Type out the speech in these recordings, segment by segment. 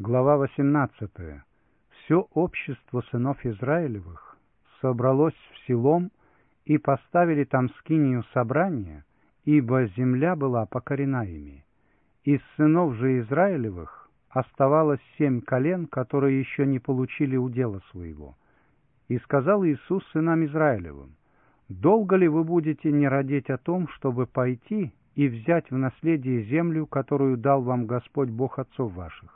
Глава 18. Все общество сынов Израилевых собралось в Силом и поставили там скинию собрания, ибо земля была покорена ими. Из сынов же Израилевых оставалось 7 колен, которые еще не получили удела своего. И сказал Иисус сынам Израилевым: «Долго ли вы будете не радеть о том, чтобы пойти и взять в наследие землю, которую дал вам Господь Бог отцов ваших?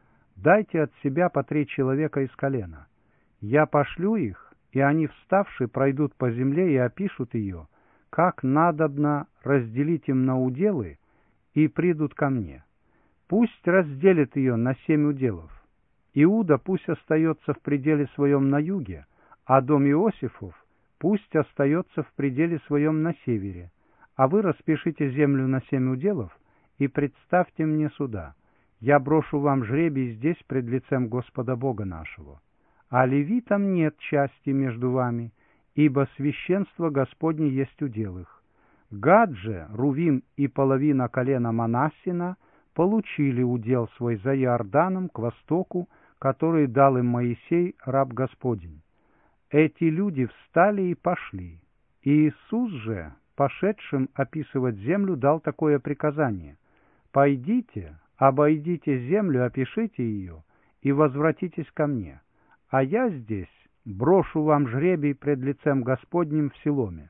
Дайте от себя по 3 человека из колена. Я пошлю их, и они, вставши, пройдут по земле и опишут ее, как надобно разделить им на уделы, и придут ко мне. Пусть разделят ее на 7 уделов. Иуда пусть остается в пределе своем на юге, а дом Иосифов пусть остается в пределе своем на севере. А вы распишите землю на 7 уделов и представьте мне сюда. Я брошу вам жребий здесь пред лицем Господа Бога нашего. А левитам нет части между вами, ибо священство Господне есть удел их. Гад же, Рувим и половина колена Манассина получили удел свой за Иорданом к востоку, который дал им Моисей, раб Господень. Эти люди встали и пошли. И Иисус же, пошедшим описывать землю, дал такое приказание: «Пойдите, обойдите землю, опишите ее, и возвратитесь ко мне, а я здесь брошу вам жребий пред лицем Господним в Силоме».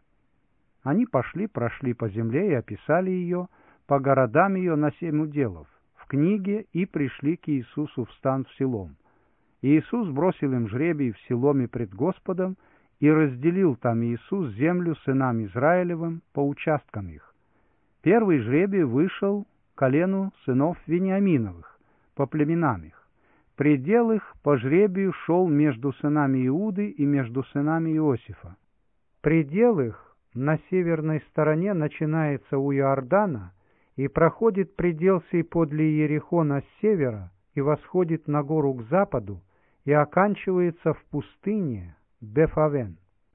Они пошли, прошли по земле и описали ее, по городам ее на 7 уделов, в книге, и пришли к Иисусу в стан в Силом. И Иисус бросил им жребий в Силоме пред Господом, и разделил там Иисус землю сынам Израилевым по участкам их. Первый жребий вышел колену сынов Вениаминовых, по племенам их. Предел их по жребию шел между сынами Иуды и между сынами Иосифа. Предел их на северной стороне начинается у Иордана и проходит предел сей подле Иерихона с севера и восходит на гору к западу и оканчивается в пустыне Бефавен.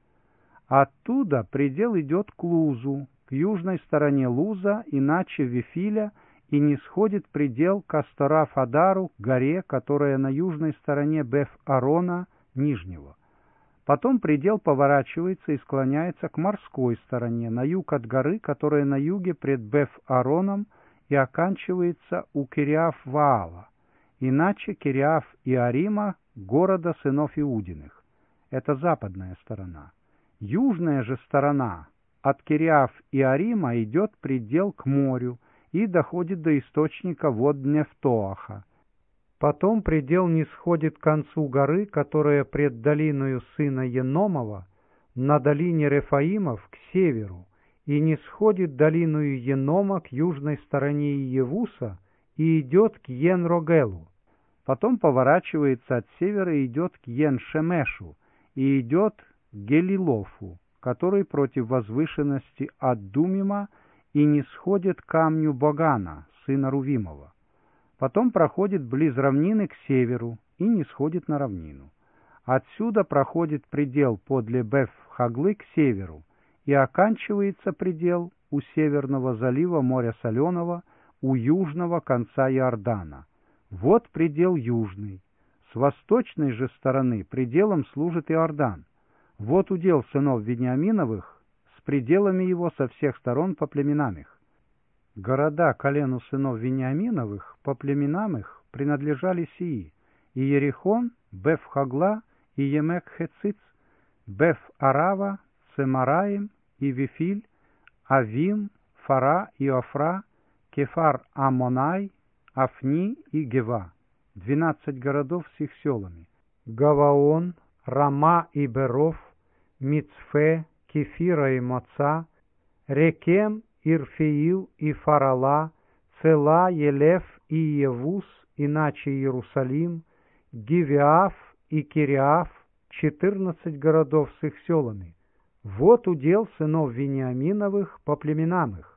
Оттуда предел идет к Лузу, к южной стороне Луза, иначе Вифиля, и не сходит предел к Астарафадару, горе, которая на южной стороне Беф-Арона Нижнего. Потом предел поворачивается и склоняется к морской стороне, на юг от горы, которая на юге пред Беф-Ароном, и оканчивается у Кириаф-Ваала, иначе Кириаф-Иарима, города сынов Иудиных. Это западная сторона. Южная же сторона от Кириаф-Иарима идет предел к морю и доходит до источника вод Нефтоаха. Потом предел нисходит к концу горы, которая пред долиною сына Еномова, на долине Рефаимов к северу, и нисходит долиною Енома к южной стороне Иевуса и идет к Ен-Рогелу. Потом поворачивается от севера и идет к Ен-Шемешу и идет к Гелилофу, который против возвышенности Аддумима, и нисходит к камню Богана, сына Рувимова. Потом проходит близ равнины к северу и нисходит на равнину. Отсюда проходит предел подле Беф-Хаглы к северу, и оканчивается предел у северного залива моря Соленого, у южного конца Иордана. Вот предел южный. С восточной же стороны пределом служит Иордан. Вот удел сынов Вениаминовых с пределами его со всех сторон по племенам их. Города колену сынов Вениаминовых по племенам их принадлежали сии: Иерихон, Беф-Хагла и Емек-Хециц, Беф-Арава, Цемараим и Вифиль, Авим, Фара и Офра, Кефар-Амонай, Афни и Гева, 12 городов с их селами, Гаваон, Рама и Беров, Мицфе, Кефира и Моца, Рекем, Ирфеил и Фарала, Цела, Елеф и Иевус, иначе Иерусалим, Гивеаф и Кириаф, 14 городов с их селами. Вот удел сынов Вениаминовых по племенам их.